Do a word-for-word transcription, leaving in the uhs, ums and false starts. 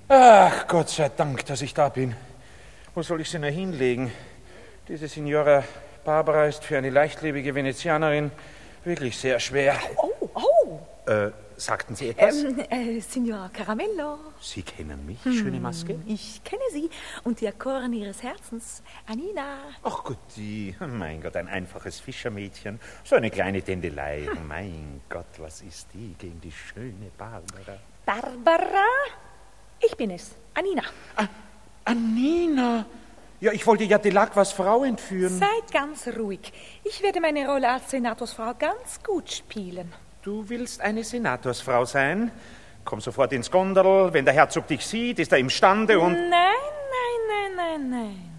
Ach, Gott sei Dank, dass ich da bin. Wo soll ich sie nur hinlegen? Diese Signora Barbara ist für eine leichtlebige Venezianerin wirklich sehr schwer. Oh, oh. Äh, sagten Sie etwas? Ähm, äh, Signora Caramello. Sie kennen mich, hm, schöne Maske? Ich kenne Sie und die Erkoren Ihres Herzens, Anina. Ach Gott, die, mein Gott, ein einfaches Fischermädchen. So eine kleine Tändelei. Hm. Mein Gott, was ist die gegen die schöne Barbara? Barbara? Ich bin es, Anina. Ah, Anina? Ja, ich wollte ja Delacqua Frau entführen. Seid ganz ruhig. Ich werde meine Rolle als Senatorsfrau ganz gut spielen. Du willst eine Senatorsfrau sein? Komm sofort ins Gondel. Wenn der Herzog dich sieht, ist er imstande und... Nein, nein, nein, nein, nein.